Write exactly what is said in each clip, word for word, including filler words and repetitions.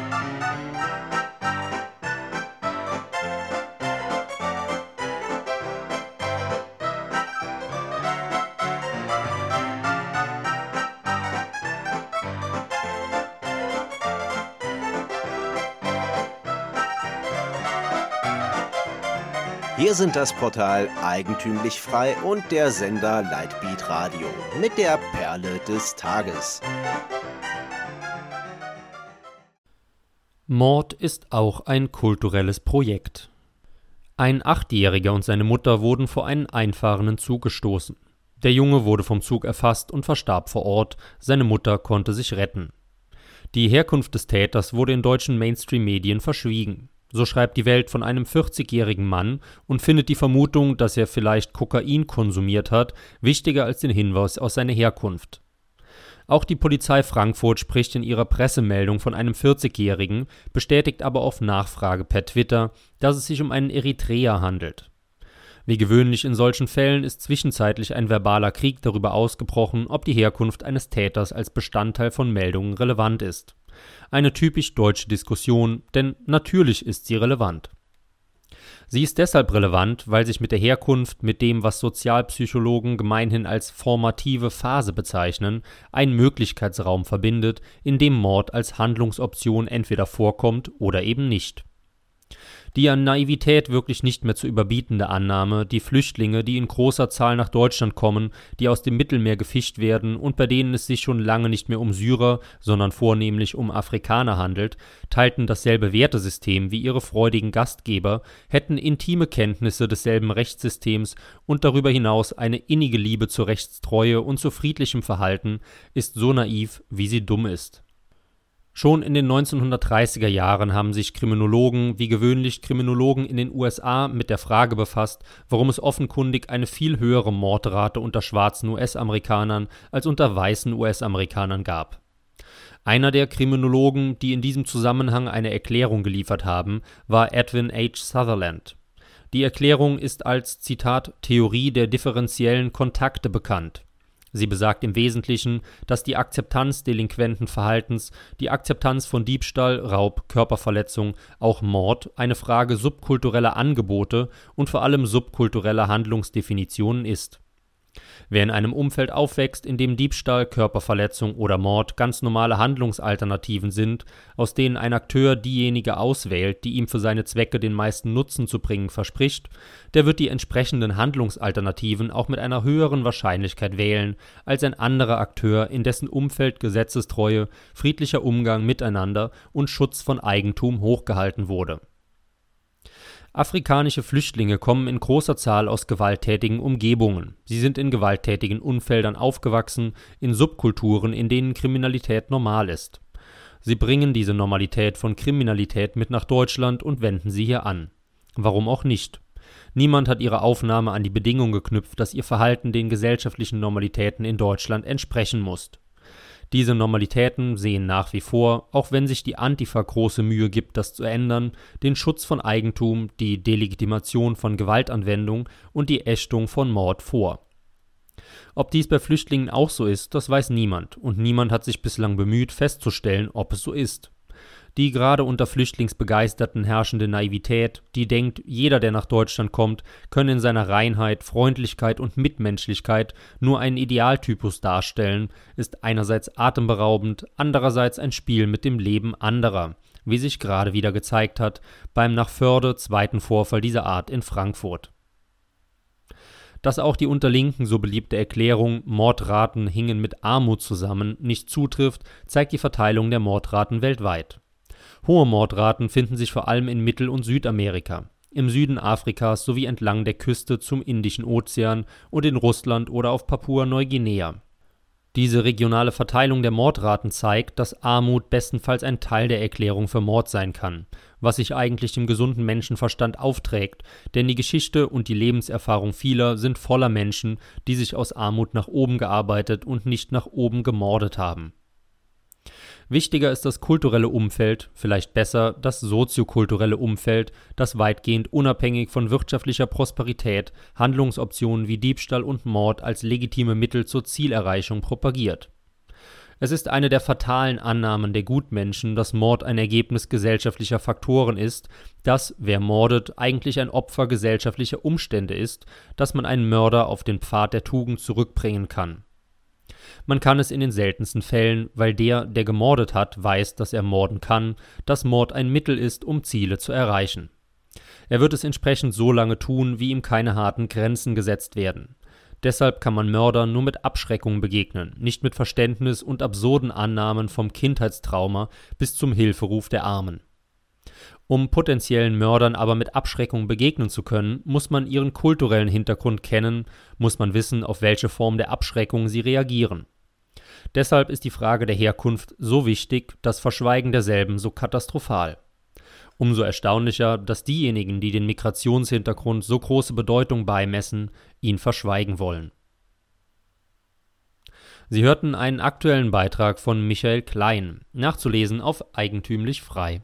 Wir sind das Portal Eigentümlich Frei und der Sender Lightbeat Radio mit der Perle des Tages. Mord ist auch ein kulturelles Projekt. Ein Achtjähriger und seine Mutter wurden vor einen einfahrenden Zug gestoßen. Der Junge wurde vom Zug erfasst und verstarb vor Ort, seine Mutter konnte sich retten. Die Herkunft des Täters wurde in deutschen Mainstream-Medien verschwiegen. So schreibt die Welt von einem vierzigjährigen Mann und findet die Vermutung, dass er vielleicht Kokain konsumiert hat, wichtiger als den Hinweis auf seine Herkunft. Auch die Polizei Frankfurt spricht in ihrer Pressemeldung von einem vierzigjährigen, bestätigt aber auf Nachfrage per Twitter, dass es sich um einen Eritreer handelt. Wie gewöhnlich in solchen Fällen ist zwischenzeitlich ein verbaler Krieg darüber ausgebrochen, ob die Herkunft eines Täters als Bestandteil von Meldungen relevant ist. Eine typisch deutsche Diskussion, denn natürlich ist sie relevant. Sie ist deshalb relevant, weil sich mit der Herkunft, mit dem, was Sozialpsychologen gemeinhin als formative Phase bezeichnen, ein Möglichkeitsraum verbindet, in dem Mord als Handlungsoption entweder vorkommt oder eben nicht. Die an Naivität wirklich nicht mehr zu überbietende Annahme, die Flüchtlinge, die in großer Zahl nach Deutschland kommen, die aus dem Mittelmeer gefischt werden und bei denen es sich schon lange nicht mehr um Syrer, sondern vornehmlich um Afrikaner handelt, teilten dasselbe Wertesystem wie ihre freudigen Gastgeber, hätten intime Kenntnisse desselben Rechtssystems und darüber hinaus eine innige Liebe zur Rechtstreue und zu friedlichem Verhalten, ist so naiv, wie sie dumm ist. Schon in den neunzehnhundertdreißiger Jahren haben sich Kriminologen, wie gewöhnlich Kriminologen in den U S A, mit der Frage befasst, warum es offenkundig eine viel höhere Mordrate unter schwarzen U S-Amerikanern als unter weißen U S-Amerikanern gab. Einer der Kriminologen, die in diesem Zusammenhang eine Erklärung geliefert haben, war Edwin H. Sutherland. Die Erklärung ist als, Zitat, Theorie der differenziellen Kontakte bekannt. Sie besagt im Wesentlichen, dass die Akzeptanz delinquenten Verhaltens, die Akzeptanz von Diebstahl, Raub, Körperverletzung, auch Mord eine Frage subkultureller Angebote und vor allem subkultureller Handlungsdefinitionen ist. Wer in einem Umfeld aufwächst, in dem Diebstahl, Körperverletzung oder Mord ganz normale Handlungsalternativen sind, aus denen ein Akteur diejenige auswählt, die ihm für seine Zwecke den meisten Nutzen zu bringen verspricht, der wird die entsprechenden Handlungsalternativen auch mit einer höheren Wahrscheinlichkeit wählen, als ein anderer Akteur, in dessen Umfeld Gesetzestreue, friedlicher Umgang miteinander und Schutz von Eigentum hochgehalten wurde. Afrikanische Flüchtlinge kommen in großer Zahl aus gewalttätigen Umgebungen. Sie sind in gewalttätigen Umfeldern aufgewachsen, in Subkulturen, in denen Kriminalität normal ist. Sie bringen diese Normalität von Kriminalität mit nach Deutschland und wenden sie hier an. Warum auch nicht? Niemand hat ihre Aufnahme an die Bedingung geknüpft, dass ihr Verhalten den gesellschaftlichen Normalitäten in Deutschland entsprechen muss. Diese Normalitäten sehen nach wie vor, auch wenn sich die Antifa große Mühe gibt, das zu ändern, den Schutz von Eigentum, die Delegitimation von Gewaltanwendung und die Ächtung von Mord vor. Ob dies bei Flüchtlingen auch so ist, das weiß niemand, und niemand hat sich bislang bemüht, festzustellen, ob es so ist. Die gerade unter Flüchtlingsbegeisterten herrschende Naivität, die denkt, jeder, der nach Deutschland kommt, könne in seiner Reinheit, Freundlichkeit und Mitmenschlichkeit nur einen Idealtypus darstellen, ist einerseits atemberaubend, andererseits ein Spiel mit dem Leben anderer, wie sich gerade wieder gezeigt hat beim nach Förde zweiten Vorfall dieser Art in Frankfurt. Dass auch die unter Linken so beliebte Erklärung, Mordraten hingen mit Armut zusammen, nicht zutrifft, zeigt die Verteilung der Mordraten weltweit. Hohe Mordraten finden sich vor allem in Mittel- und Südamerika, im Süden Afrikas sowie entlang der Küste zum Indischen Ozean und in Russland oder auf Papua-Neuguinea. Diese regionale Verteilung der Mordraten zeigt, dass Armut bestenfalls ein Teil der Erklärung für Mord sein kann, was sich eigentlich dem gesunden Menschenverstand aufträgt, denn die Geschichte und die Lebenserfahrung vieler sind voller Menschen, die sich aus Armut nach oben gearbeitet und nicht nach oben gemordet haben. Wichtiger ist das kulturelle Umfeld, vielleicht besser das soziokulturelle Umfeld, das weitgehend unabhängig von wirtschaftlicher Prosperität Handlungsoptionen wie Diebstahl und Mord als legitime Mittel zur Zielerreichung propagiert. Es ist eine der fatalen Annahmen der Gutmenschen, dass Mord ein Ergebnis gesellschaftlicher Faktoren ist, dass, wer mordet, eigentlich ein Opfer gesellschaftlicher Umstände ist, dass man einen Mörder auf den Pfad der Tugend zurückbringen kann. Man kann es in den seltensten Fällen, weil der, der gemordet hat, weiß, dass er morden kann, dass Mord ein Mittel ist, um Ziele zu erreichen. Er wird es entsprechend so lange tun, wie ihm keine harten Grenzen gesetzt werden. Deshalb kann man Mördern nur mit Abschreckung begegnen, nicht mit Verständnis und absurden Annahmen vom Kindheitstrauma bis zum Hilferuf der Armen. Um potenziellen Mördern aber mit Abschreckung begegnen zu können, muss man ihren kulturellen Hintergrund kennen, muss man wissen, auf welche Form der Abschreckung sie reagieren. Deshalb ist die Frage der Herkunft so wichtig, das Verschweigen derselben so katastrophal. Umso erstaunlicher, dass diejenigen, die den Migrationshintergrund so große Bedeutung beimessen, ihn verschweigen wollen. Sie hörten einen aktuellen Beitrag von Michael Klein, nachzulesen auf Eigentümlich Frei.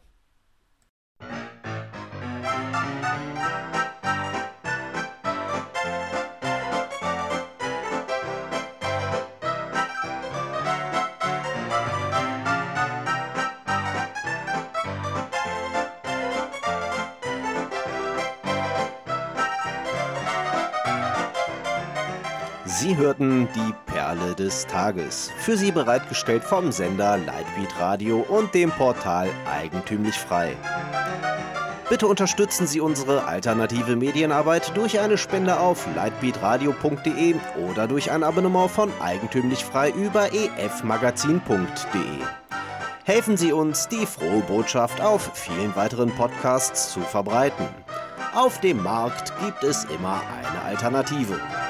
Sie hörten die Perle des Tages, für Sie bereitgestellt vom Sender Lightbeat Radio und dem Portal Eigentümlich Frei. Bitte unterstützen Sie unsere alternative Medienarbeit durch eine Spende auf lightbeatradio punkt de oder durch ein Abonnement von Eigentümlich Frei über e f magazin punkt de. Helfen Sie uns, die frohe Botschaft auf vielen weiteren Podcasts zu verbreiten. Auf dem Markt gibt es immer eine Alternative.